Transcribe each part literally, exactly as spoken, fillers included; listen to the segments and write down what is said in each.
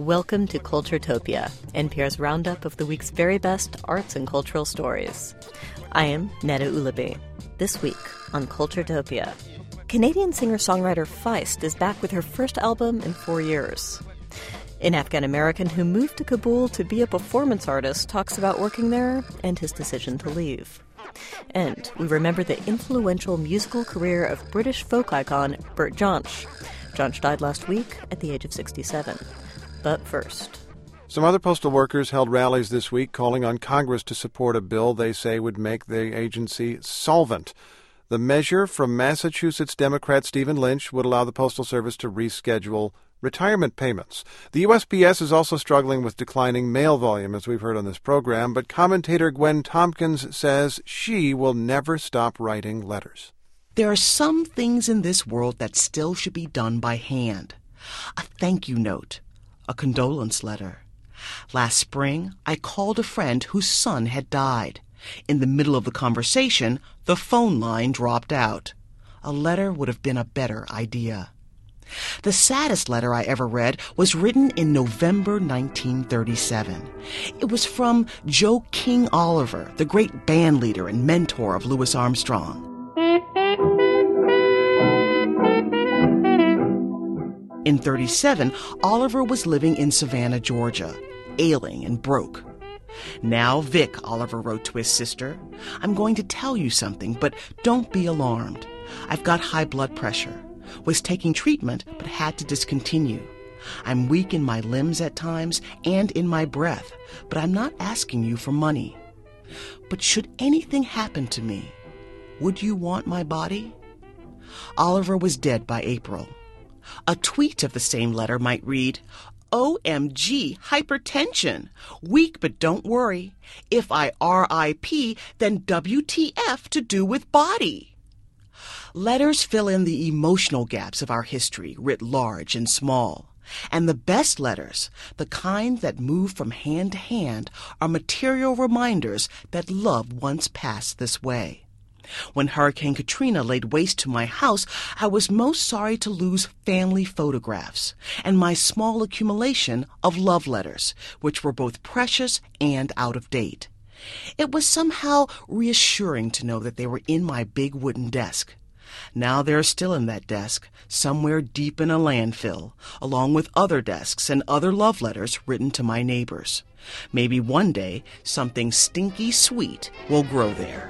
Welcome to Culturetopia, N P R's roundup of the week's very best arts and cultural stories. I am Neda Ulaby. This week on Culturetopia, Canadian singer-songwriter Feist is back with her first album in four years. An Afghan-American who moved to Kabul to be a performance artist talks about working there and his decision to leave. And we remember the influential musical career of British folk icon Bert Jansch. Jansch died last week at the age of sixty-seven. But first, some other postal workers held rallies this week calling on Congress to support a bill they say would make the agency solvent. The measure from Massachusetts Democrat Stephen Lynch would allow the Postal Service to reschedule retirement payments. The U S P S is also struggling with declining mail volume, as we've heard on this program, but commentator Gwen Tompkins says she will never stop writing letters. There are some things in this world that still should be done by hand. A thank you note. A condolence letter. Last spring, I called a friend whose son had died. In the middle of the conversation, the phone line dropped out. A letter would have been a better idea. The saddest letter I ever read was written in November nineteen thirty-seven. It was from Joe King Oliver, the great band leader and mentor of Louis Armstrong. In thirty-seven, Oliver was living in Savannah, Georgia, ailing and broke. Now, Vic, Oliver wrote to his sister, I'm going to tell you something, but don't be alarmed. I've got high blood pressure. Was taking treatment, but had to discontinue. I'm weak in my limbs at times and in my breath, but I'm not asking you for money. But should anything happen to me, would you want my body? Oliver was dead by April. A tweet of the same letter might read, O M G, hypertension. Weak, but don't worry. If I R I P, then W T F to do with body. Letters fill in the emotional gaps of our history, writ large and small. And the best letters, the kind that move from hand to hand, are material reminders that love once passed this way. When Hurricane Katrina laid waste to my house, I was most sorry to lose family photographs and my small accumulation of love letters, which were both precious and out of date. It was somehow reassuring to know that they were in my big wooden desk. Now they're still in that desk, somewhere deep in a landfill, along with other desks and other love letters written to my neighbors. Maybe one day something stinky sweet will grow there.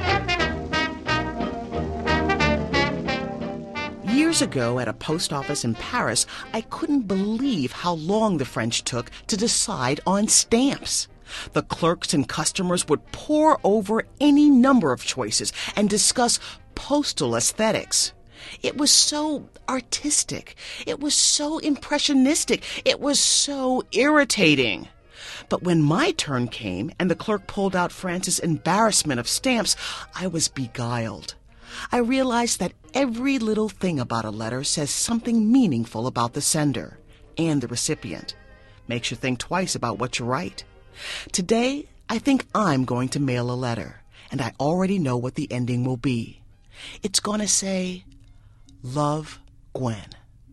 Years ago at a post office in Paris, I couldn't believe how long the French took to decide on stamps. The clerks and customers would pore over any number of choices and discuss postal aesthetics. It was so artistic. It was so impressionistic. It was so irritating. But when my turn came and the clerk pulled out France's embarrassment of stamps, I was beguiled. I realized that every little thing about a letter says something meaningful about the sender and the recipient. Makes you think twice about what you write. Today, I think I'm going to mail a letter, and I already know what the ending will be. It's going to say, Love, Gwen.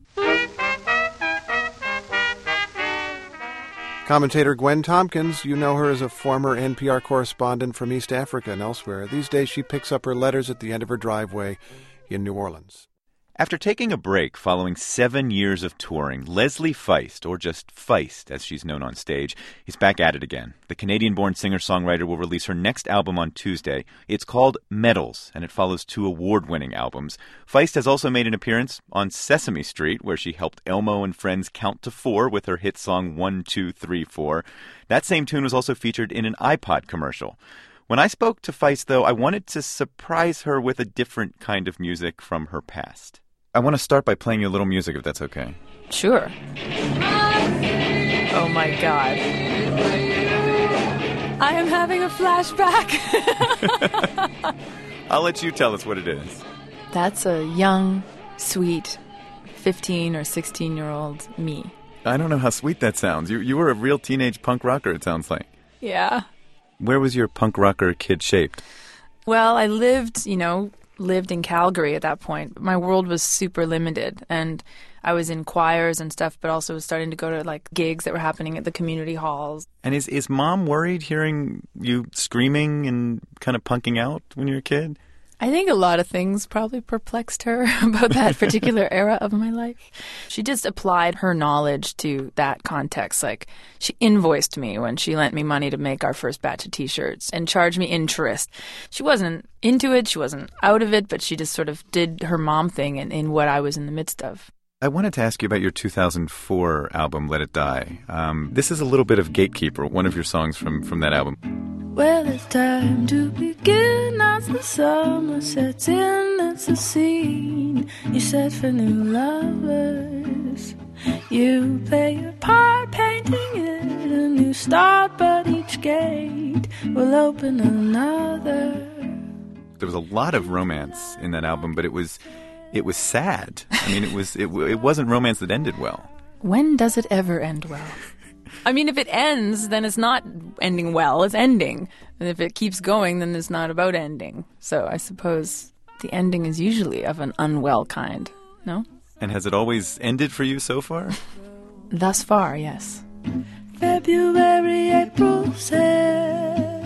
Commentator Gwen Tompkins, you know her as a former N P R correspondent from East Africa and elsewhere. These days she picks up her letters at the end of her driveway in New Orleans. After taking a break following seven years of touring, Leslie Feist, or just Feist as she's known on stage, is back at it again. The Canadian-born singer-songwriter will release her next album on Tuesday. It's called Medals, and it follows two award-winning albums. Feist has also made an appearance on Sesame Street, where she helped Elmo and friends count to four with her hit song one two three four. That same tune was also featured in an iPod commercial. When I spoke to Feist, though, I wanted to surprise her with a different kind of music from her past. I want to start by playing you a little music, if that's okay. Sure. Oh, my God. I am having a flashback. I'll let you tell us what it is. That's a young, sweet, fifteen or sixteen-year-old me. I don't know how sweet that sounds. You, you were a real teenage punk rocker, it sounds like. Yeah. Where was your punk rocker kid shaped? Well, I lived, you know, lived in Calgary at that point. My world was super limited, and I was in choirs and stuff, but also was starting to go to like gigs that were happening at the community halls. And is is mom worried hearing you screaming and kind of punking out when you were a kid? I think a lot of things probably perplexed her about that particular era of my life. She just applied her knowledge to that context. Like, she invoiced me when she lent me money to make our first batch of T-shirts and charged me interest. She wasn't into it, she wasn't out of it, but she just sort of did her mom thing in, in what I was in the midst of. I wanted to ask you about your two thousand four album, Let It Die. Um, this is a little bit of Gatekeeper, one of your songs from, from that album. Well, it's time to begin as the summer sets in. It's a scene you set for new lovers. You play your part, painting it a new start, but each gate will open another. There was a lot of romance in that album, but it was it was sad. I mean, it was it, it wasn't romance that ended well. When does it ever end well? I mean, if it ends, then it's not ending well, it's ending. And if it keeps going, then it's not about ending. So I suppose the ending is usually of an unwell kind, no? And has it always ended for you so far? Thus far, yes. February, April said,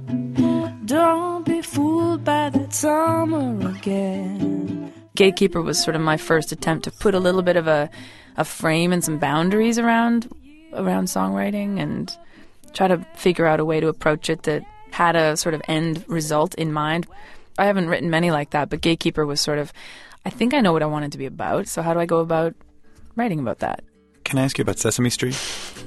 don't be fooled by that summer again. Gatekeeper was sort of my first attempt to put a little bit of a, a frame and some boundaries around around songwriting and try to figure out a way to approach it that had a sort of end result in mind. I haven't written many like that, but Gatekeeper was sort of, I think I know what I want it to be about, so how do I go about writing about that? Can I ask you about Sesame Street?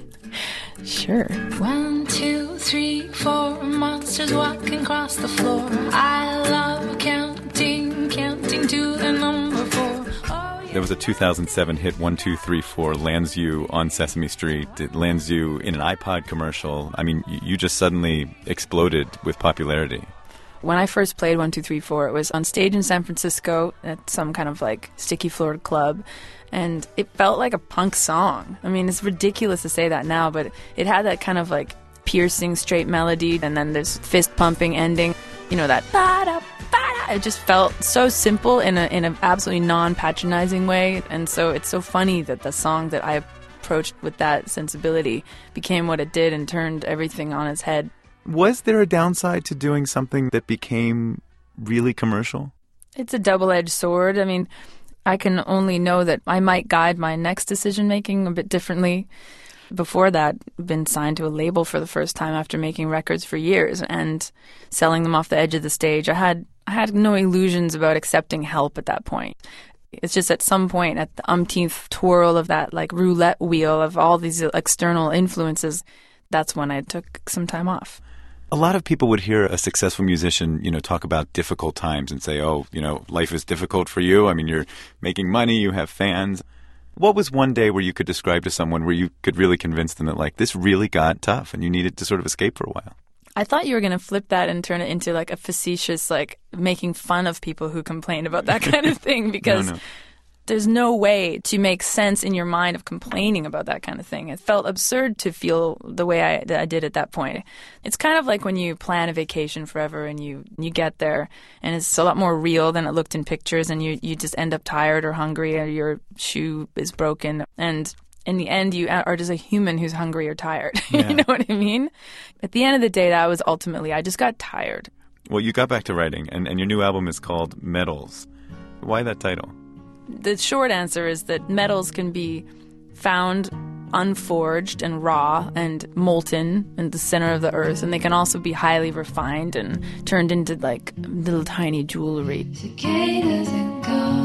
Sure. One, two, three, four, monsters walking across the floor. I love counting, counting to the number four. There was a two thousand seven hit, one two three four, lands you on Sesame Street. It lands you in an iPod commercial. I mean, you just suddenly exploded with popularity. When I first played one two three four, it was on stage in San Francisco at some kind of like sticky floored club, and it felt like a punk song. I mean, it's ridiculous to say that now, but it had that kind of like piercing straight melody, and then there's fist pumping ending, you know, that ba-da, ba-da. It just felt so simple in a in an absolutely non-patronizing way, and so it's so funny that the song that I approached with that sensibility became what it did and turned everything on its head. Was there a downside to doing something that became really commercial? It's a double-edged sword. I mean, I can only know that I might guide my next decision-making a bit differently. Before that, been signed to a label for the first time after making records for years and selling them off the edge of the stage. I had I had no illusions about accepting help at that point. It's just at some point, at the umpteenth twirl of that like roulette wheel of all these external influences, that's when I took some time off. A lot of people would hear a successful musician, you know, talk about difficult times and say, oh, you know, life is difficult for you. I mean, you're making money, you have fans. What was one day where you could describe to someone where you could really convince them that, like, this really got tough and you needed to sort of escape for a while? I thought you were going to flip that and turn it into, like, a facetious, like, making fun of people who complain about that kind of thing, because no, no. There's no way to make sense in your mind of complaining about that kind of thing. It felt absurd to feel the way I, that I did at that point. It's kind of like when you plan a vacation forever and you, you get there and it's a lot more real than it looked in pictures, and you, you just end up tired or hungry or your shoe is broken. And in the end, you are just a human who's hungry or tired. Yeah. You know what I mean? At the end of the day, that was ultimately, I just got tired. Well, you got back to writing, and, and your new album is called Metals. Why that title? The short answer is that metals can be found unforged and raw and molten in the center of the earth, and they can also be highly refined and turned into like little tiny jewelry. Cicadas and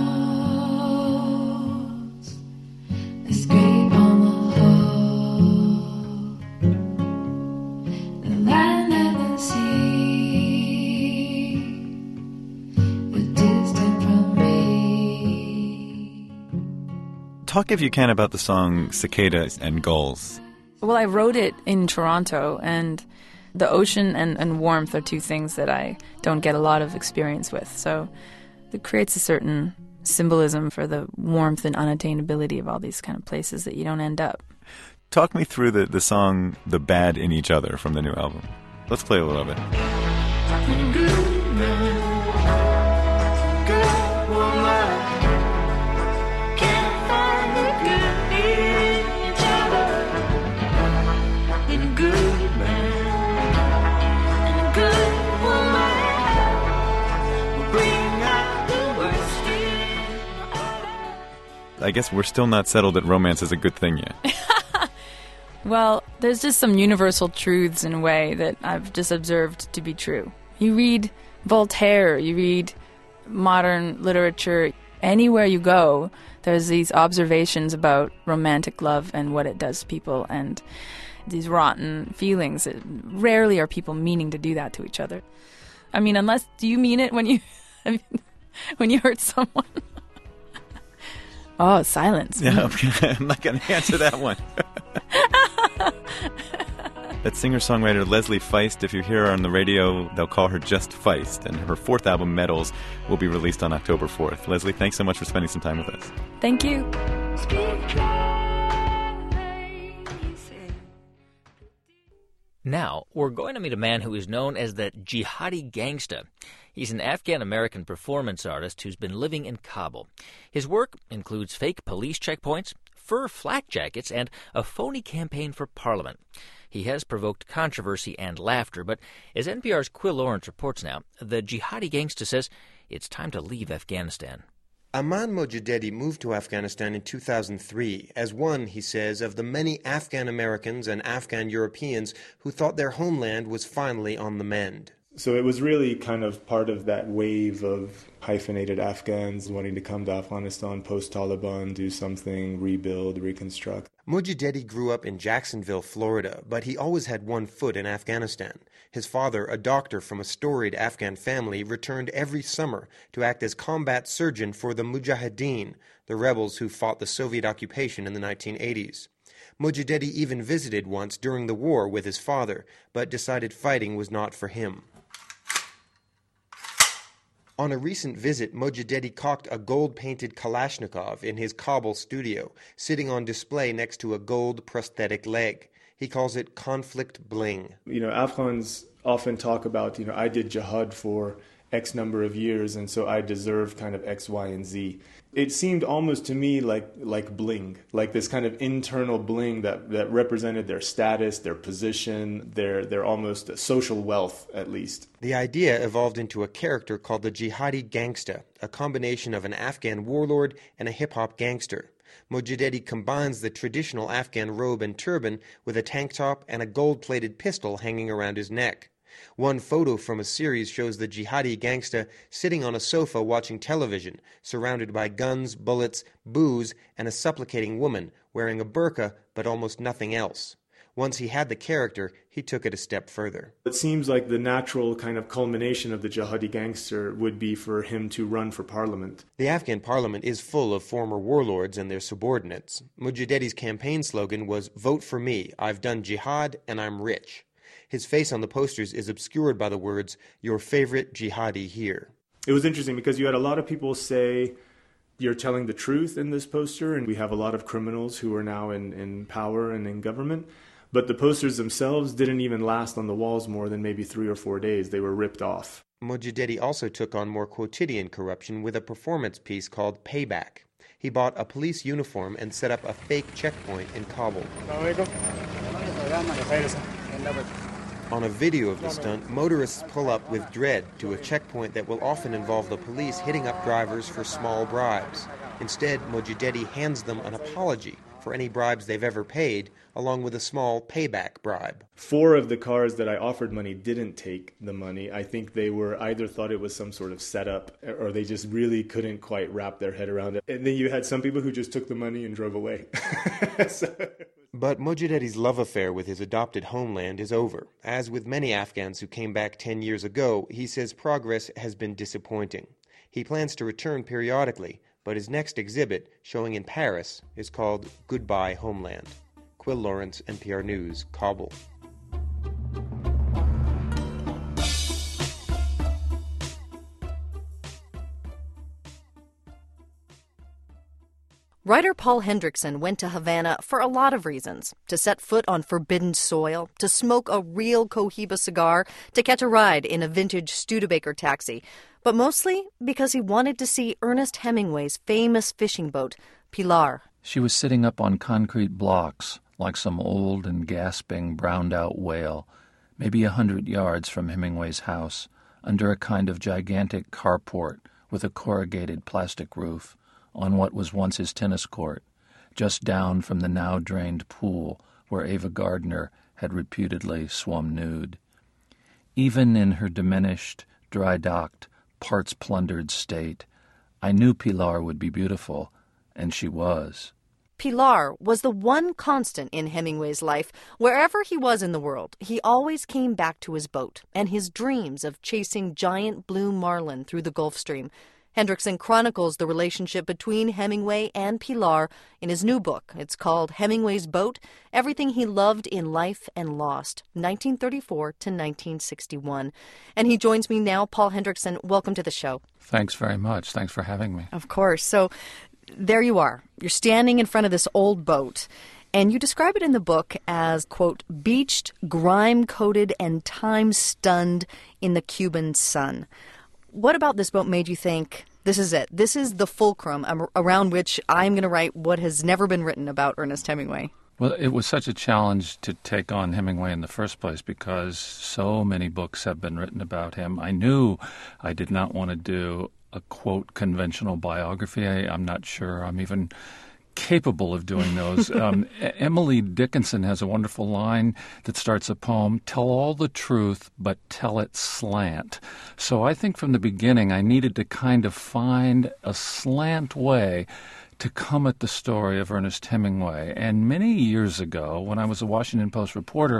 ghosts, they scrape on the hull, the land and the sea were distant from me. Talk, if you can, about the song Cicadas and Gulls. Well, I wrote it in Toronto, and the ocean and, and warmth are two things that I don't get a lot of experience with. So it creates a certain symbolism for the warmth and unattainability of all these kind of places that you don't end up. Talk me through the, the song The Bad in Each Other from the new album. Let's play a little of it. I guess we're still not settled that romance is a good thing yet. Well, there's just some universal truths in a way that I've just observed to be true. You read Voltaire, you read modern literature, anywhere you go, there's these observations about romantic love and what it does to people and these rotten feelings. Rarely are people meaning to do that to each other. I mean, unless, do you mean it when you, I mean, when you hurt someone? Oh, silence. Yeah, okay. I'm not going to answer that one. That singer-songwriter Leslie Feist, if you hear her on the radio, they'll call her just Feist, and her fourth album, Medals, will be released on October fourth. Leslie, thanks so much for spending some time with us. Thank you. Now, we're going to meet a man who is known as the Jihadi Gangsta. He's an Afghan-American performance artist who's been living in Kabul. His work includes fake police checkpoints, fur flak jackets, and a phony campaign for parliament. He has provoked controversy and laughter, but as N P R's Quill Lawrence reports now, the Jihadi Gangsta says it's time to leave Afghanistan. Aman Mojadedi moved to Afghanistan in two thousand three as one, he says, of the many Afghan Americans and Afghan Europeans who thought their homeland was finally on the mend. So it was really kind of part of that wave of hyphenated Afghans wanting to come to Afghanistan post-Taliban, do something, rebuild, reconstruct. Mojadedi grew up in Jacksonville, Florida, but he always had one foot in Afghanistan. His father, a doctor from a storied Afghan family, returned every summer to act as combat surgeon for the Mujahideen, the rebels who fought the Soviet occupation in the nineteen eighties. Mojadedi even visited once during the war with his father, but decided fighting was not for him. On a recent visit, Mojadedi cocked a gold-painted Kalashnikov in his Kabul studio, sitting on display next to a gold prosthetic leg. He calls it conflict bling. You know, Afghans often talk about, you know, I did jihad for X number of years, and so I deserve kind of X, Y, and Z. It seemed almost to me like like bling, like this kind of internal bling that, that represented their status, their position, their their almost social wealth, at least. The idea evolved into a character called the Jihadi Gangsta, a combination of an Afghan warlord and a hip-hop gangster. Mojadedi combines the traditional Afghan robe and turban with a tank top and a gold-plated pistol hanging around his neck. One photo from a series shows the Jihadi Gangsta sitting on a sofa watching television, surrounded by guns, bullets, booze, and a supplicating woman wearing a burqa but almost nothing else. Once he had the character, he took it a step further. It seems like the natural kind of culmination of the Jihadi Gangster would be for him to run for parliament. The Afghan parliament is full of former warlords and their subordinates. Mojadedi's campaign slogan was, "Vote for me, I've done jihad and I'm rich." His face on the posters is obscured by the words, "Your favorite jihadi here." It was interesting because you had a lot of people say, you're telling the truth in this poster, and we have a lot of criminals who are now in, in power and in government. But the posters themselves didn't even last on the walls more than maybe three or four days. They were ripped off. Mojadedi also took on more quotidian corruption with a performance piece called Payback. He bought a police uniform and set up a fake checkpoint in Kabul. On a video of the stunt, motorists pull up with dread to a checkpoint that will often involve the police hitting up drivers for small bribes. Instead, Mojadedi hands them an apology for any bribes they've ever paid, along with a small payback bribe. Four of the cars that I offered money didn't take the money. I think they were either thought it was some sort of setup, or they just really couldn't quite wrap their head around it. And then you had some people who just took the money and drove away. so... But Mojadedi's love affair with his adopted homeland is over. As with many Afghans who came back ten years ago, he says progress has been disappointing. He plans to return periodically, but his next exhibit, showing in Paris, is called Goodbye Homeland. Quill Lawrence, N P R News, Kabul. Writer Paul Hendrickson went to Havana for a lot of reasons. To set foot on forbidden soil, to smoke a real Cohiba cigar, to catch a ride in a vintage Studebaker taxi, but mostly because he wanted to see Ernest Hemingway's famous fishing boat, Pilar. She was sitting up on concrete blocks, like some old and gasping, browned-out whale, maybe a hundred yards from Hemingway's house, under a kind of gigantic carport with a corrugated plastic roof, on what was once his tennis court, just down from the now-drained pool where Ava Gardner had reputedly swum nude. Even in her diminished, dry-docked, parts-plundered state, I knew Pilar would be beautiful, and she was. Pilar was the one constant in Hemingway's life. Wherever he was in the world, he always came back to his boat and his dreams of chasing giant blue marlin through the Gulf Stream. Hendrickson chronicles the relationship between Hemingway and Pilar in his new book. It's called Hemingway's Boat, Everything He Loved in Life and Lost, nineteen thirty-four to nineteen sixty-one. And he joins me now. Paul Hendrickson, welcome to the show. Thanks very much. Thanks for having me. Of course. So there you are. You're standing in front of this old boat, and you describe it in the book as, quote, beached, grime-coated, and time-stunned in the Cuban sun. What about this boat made you think, this is it, this is the fulcrum around which I'm going to write what has never been written about Ernest Hemingway? Well, it was such a challenge to take on Hemingway in the first place because so many books have been written about him. I knew I did not want to do a, quote, conventional biography. I, I'm not sure I'm even capable of doing those. um, Emily Dickinson has a wonderful line that starts a poem, tell all the truth, but tell it slant. So I think from the beginning I needed to kind of find a slant way to come at the story of Ernest Hemingway. And many years ago, when I was a Washington Post reporter,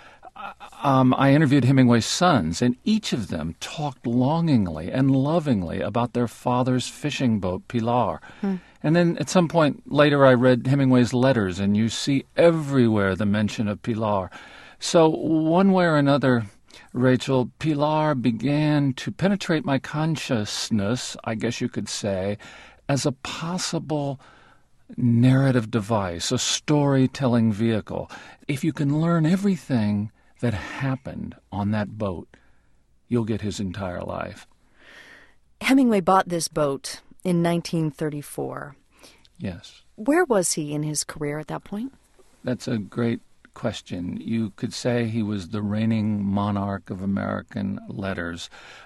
Um, I interviewed Hemingway's sons, and each of them talked longingly and lovingly about their father's fishing boat, Pilar. Hmm. And then at some point later I read Hemingway's letters, and you see everywhere the mention of Pilar. So one way or another, Rachel, Pilar began to penetrate my consciousness, I guess you could say, as a possible narrative device, a storytelling vehicle. If you can learn everything that happened on that boat, you'll get his entire life. Hemingway bought this boat in nineteen thirty-four. Yes. Where was he in his career at that point? That's a great question. You could say he was the reigning monarch of American letters.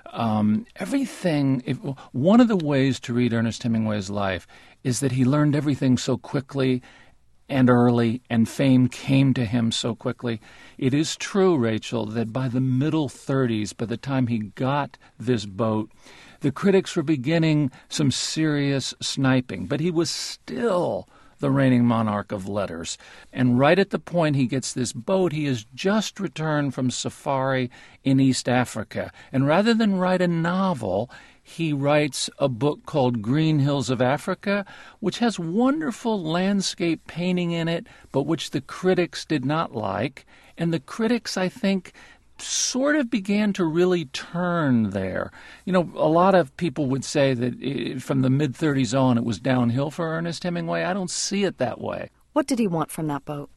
Um, everything, if, one of the ways to read Ernest Hemingway's life is that he learned everything so quickly and early, and fame came to him so quickly. It is true, Rachel, that by the middle thirties, by the time he got this boat, the critics were beginning some serious sniping, but he was still the reigning monarch of letters. And right at the point he gets this boat, he has just returned from safari in East Africa. And rather than write a novel, he writes a book called Green Hills of Africa, which has wonderful landscape painting in it, but which the critics did not like. And the critics, I think, sort of began to really turn there. You know, a lot of people would say that it, from the mid-thirties on, it was downhill for Ernest Hemingway. I don't see it that way. What did he want from that boat?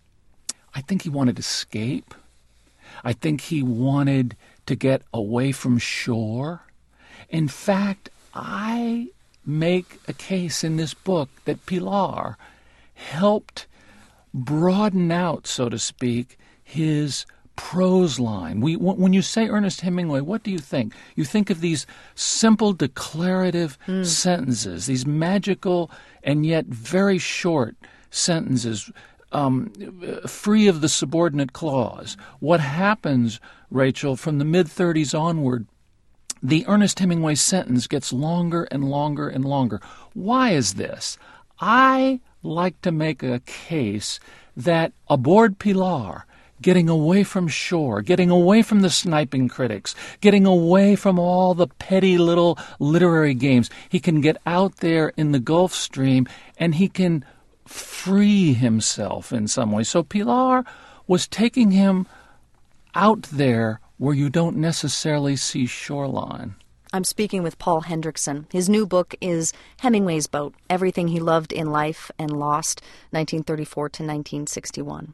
I think he wanted escape. I think he wanted to get away from shore. In fact, I make a case in this book that Pilar helped broaden out, so to speak, his prose line. We, when you say Ernest Hemingway, what do you think? You think of these simple declarative mm. sentences, these magical and yet very short sentences, um, free of the subordinate clause. What happens, Rachel, from the mid-thirties onward, the Ernest Hemingway sentence gets longer and longer and longer. Why is this? I like to make a case that aboard Pilar, getting away from shore, getting away from the sniping critics, getting away from all the petty little literary games, he can get out there in the Gulf Stream and he can free himself in some way. So Pilar was taking him out there where you don't necessarily see shoreline. I'm speaking with Paul Hendrickson. His new book is Hemingway's Boat, Everything He Loved in Life and Lost, nineteen thirty-four to nineteen sixty-one.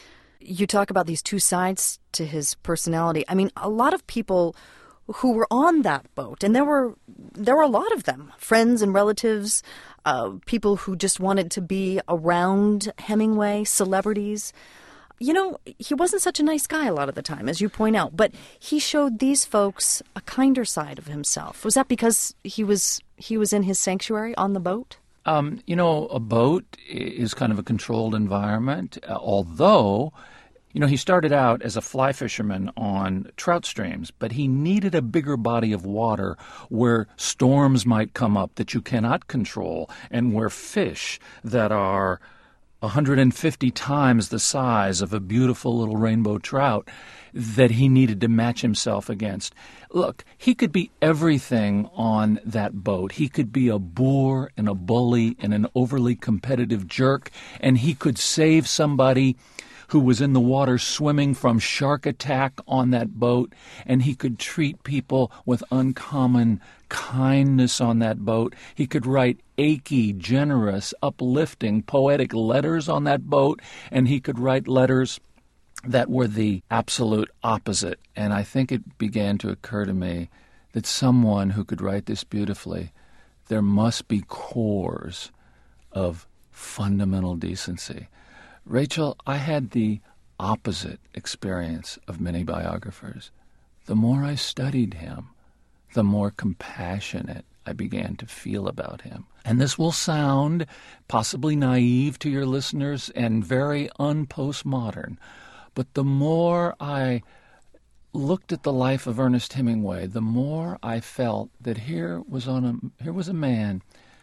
You talk about these two sides to his personality. I mean, a lot of people who were on that boat, and there were there were a lot of them, friends and relatives, uh, people who just wanted to be around Hemingway, celebrities. You know, he wasn't such a nice guy a lot of the time, as you point out, but he showed these folks a kinder side of himself. Was that because he was he was in his sanctuary on the boat? Um, you know, a boat is kind of a controlled environment, uh, although, you know, he started out as a fly fisherman on trout streams, but he needed a bigger body of water where storms might come up that you cannot control and where fish that are one hundred fifty times the size of a beautiful little rainbow trout that he needed to match himself against. Look, he could be everything on that boat. He could be a boor and a bully and an overly competitive jerk, and he could save somebody who was in the water swimming from shark attack on that boat, and he could treat people with uncommon kindness on that boat. He could write achy, generous, uplifting, poetic letters on that boat, and he could write letters that were the absolute opposite. And I think it began to occur to me that someone who could write this beautifully, there must be cores of fundamental decency. Rachel, I had the opposite experience of many biographers. The more I studied him, the more compassionate I began to feel about him. And this will sound possibly naive to your listeners and very un-postmodern, but the more I looked at the life of Ernest Hemingway, the more I felt that here was on a here was a man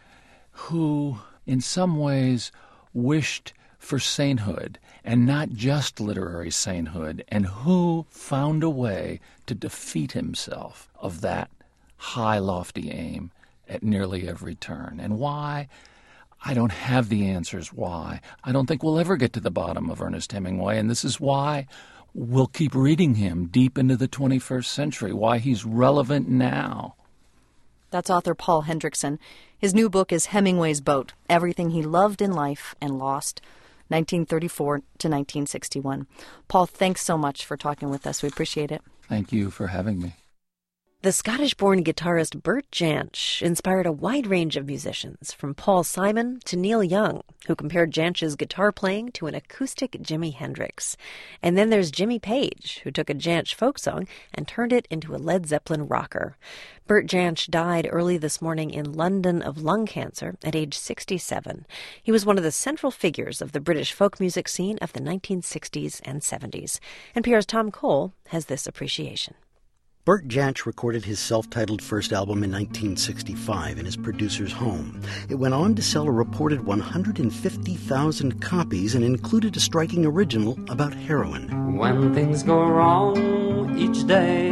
who, in some ways, wished for sainthood, and not just literary sainthood, and who found a way to defeat himself of that high, lofty aim at nearly every turn. And why? I don't have the answers why. I don't think we'll ever get to the bottom of Ernest Hemingway, and this is why we'll keep reading him deep into the twenty-first century, why he's relevant now. That's author Paul Hendrickson. His new book is Hemingway's Boat, Everything He Loved in Life and Lost, nineteen thirty-four to nineteen sixty-one. Paul, thanks so much for talking with us. We appreciate it. Thank you for having me. The Scottish-born guitarist Bert Jansch inspired a wide range of musicians, from Paul Simon to Neil Young, who compared Jansch's guitar playing to an acoustic Jimi Hendrix. And then there's Jimmy Page, who took a Jansch folk song and turned it into a Led Zeppelin rocker. Bert Jansch died early this morning in London of lung cancer at age sixty-seven. He was one of the central figures of the British folk music scene of the nineteen sixties and seventies. N P R's Tom Cole has this appreciation. Bert Jansch recorded his self-titled first album in nineteen sixty-five in his producer's home. It went on to sell a reported one hundred fifty thousand copies and included a striking original about heroin. When things go wrong each day,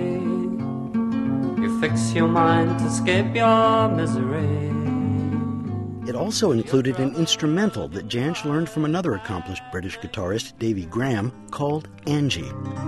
you fix your mind to escape your misery. It also included an instrumental that Jansch learned from another accomplished British guitarist, Davy Graham, called Angie.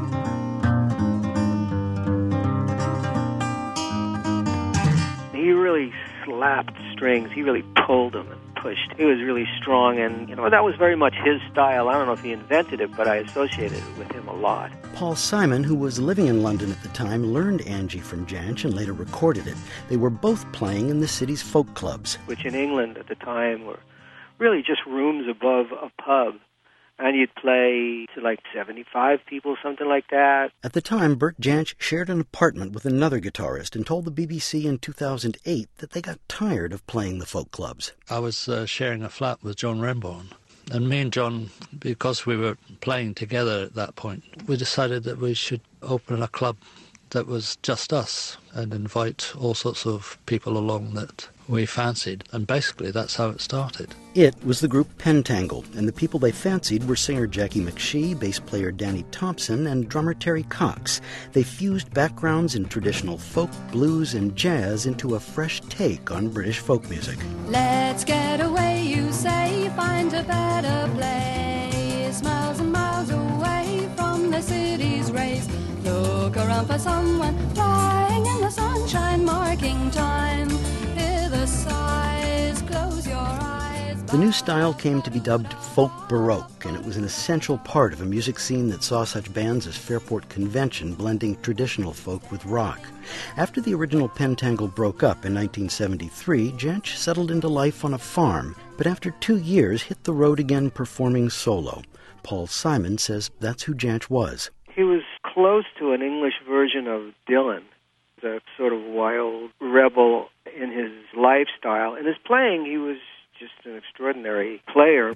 He really slapped strings. He really pulled them and pushed. He was really strong, and, you know, that was very much his style. I don't know if he invented it, but I associated it with him a lot. Paul Simon, who was living in London at the time, learned Angie from Jansch and later recorded it. They were both playing in the city's folk clubs, which in England at the time were really just rooms above a pub. And you'd play to like seventy-five people, something like that. At the time, Bert Jansch shared an apartment with another guitarist and told the B B C in two thousand eight that they got tired of playing the folk clubs. I was uh, sharing a flat with John Renbourn. And me and John, because we were playing together at that point, we decided that we should open a club that was just us and invite all sorts of people along that we fancied. And basically that's how it started. It was the group Pentangle, and the people they fancied were singer Jackie McShee, bass player Danny Thompson, and drummer Terry Cox. They fused backgrounds in traditional folk, blues, and jazz into a fresh take on British folk music. Let's get away, you say, find a better place, miles and miles away from the city's race. Look around for someone flying in the sunshine, marking time. Hear the sighs, close your eyes. The new style came to be dubbed folk baroque, and it was an essential part of a music scene that saw such bands as Fairport Convention blending traditional folk with rock. After the original Pentangle broke up in nineteen seventy-three, Jansch settled into life on a farm, but after two years hit the road again performing solo. Paul Simon says that's who Jansch was. He was close to an English version of Dylan, the sort of wild rebel in his lifestyle. In his playing, he was just an extraordinary player.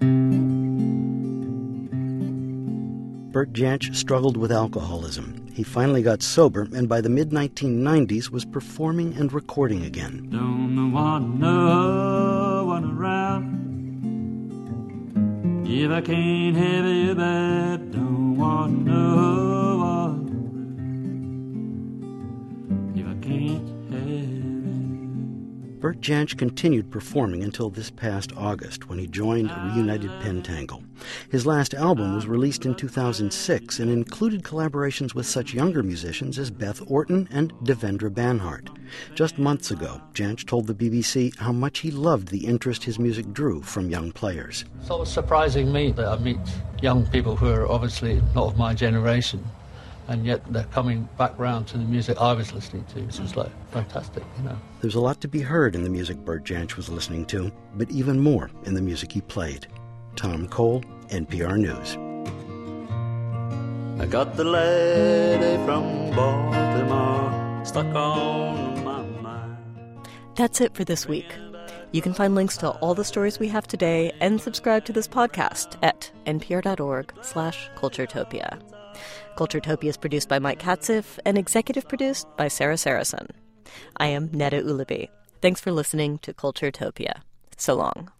Bert Jansch struggled with alcoholism. He finally got sober, and by the mid nineteen nineties was performing and recording again. Don't want no one around. If I can't have you back, don't want no one around. If I can't have you. Bert Jansch continued performing until this past August, when he joined a reunited Pentangle. His last album was released in two thousand six and included collaborations with such younger musicians as Beth Orton and Devendra Banhart. Just months ago, Jansch told the B B C how much he loved the interest his music drew from young players. It's always surprising me that I meet young people who are obviously not of my generation, and yet they're coming back round to the music I was listening to. It's just like fantastic, you know. There's a lot to be heard in the music Bert Jansch was listening to, but even more in the music he played. Tom Cole, N P R News. I got the lady from Baltimore stuck on my mind. That's it for this week. You can find links to all the stories we have today and subscribe to this podcast at npr.org slash culturetopia. Culturetopia is produced by Mike Katzif and executive produced by Sarah Saracen. I am Neda Ulaby. Thanks for listening to Culturetopia. So long.